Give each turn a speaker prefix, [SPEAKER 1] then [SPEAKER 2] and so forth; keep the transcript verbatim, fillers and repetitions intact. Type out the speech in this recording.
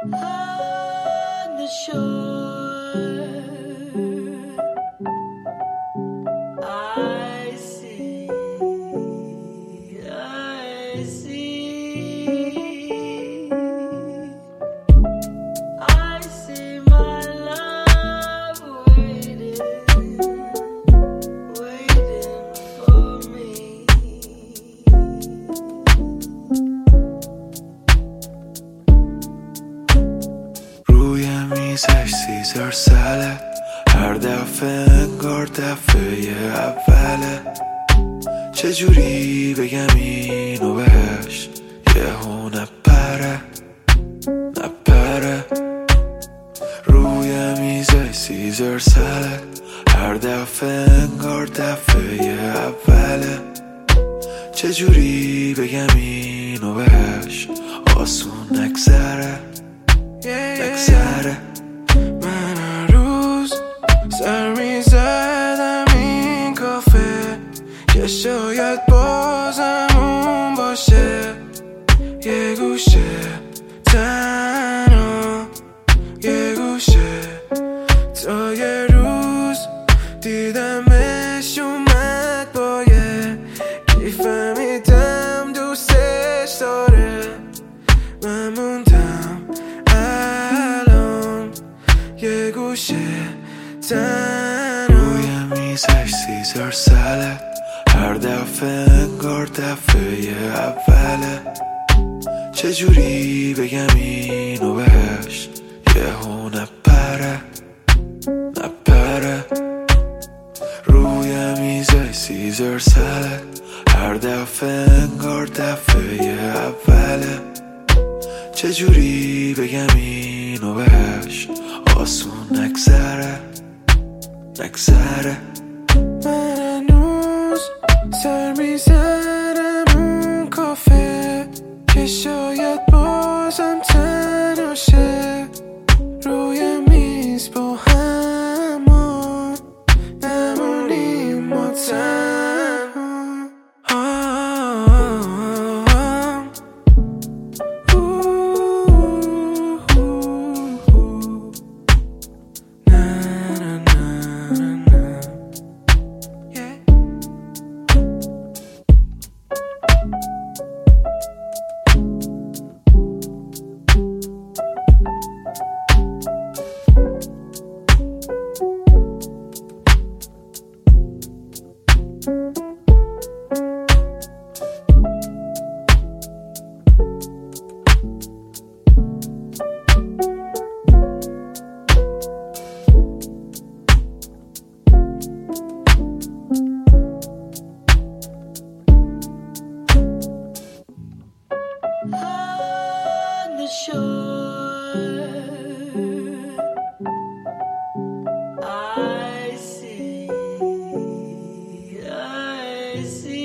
[SPEAKER 1] On the shore, I see, I see, I see my love waiting, waiting for me. روی میزش سیزار ساله، هر دفعه انگار دفعه اوله. چجوری بگم اینو بهش، یهو نپره نپره. روی میزش سیزار ساله، هر دفعه انگار دفعه اوله. چجوری بگم اینو بهش، آسون نگذره نگذره.
[SPEAKER 2] من هر روز سر میزدم این کافه که شاید بازم اون باشه. یه گوشه تنها، یه گوشه. تا یه روز دیدمش اومد با یه کی، فهمیدم دوستش داره. من موندم الان یه گوشه تنها.
[SPEAKER 1] روی میزش سیزار ساله، هر دفعه انگار دفعه اوله. چجوری بگم اینو بهش، یهو نپره نپره. روی میزش سیزار ساله، هر دفعه انگار دفعه اوله. چجوری بگم اینو بهش، آسون نگذره نگذره.
[SPEAKER 2] من هنوز سر میزنم اون کافه که شاید بازم تنها شه. روی میز با همون نمونیم ما تنها. On the shore, I see, I see.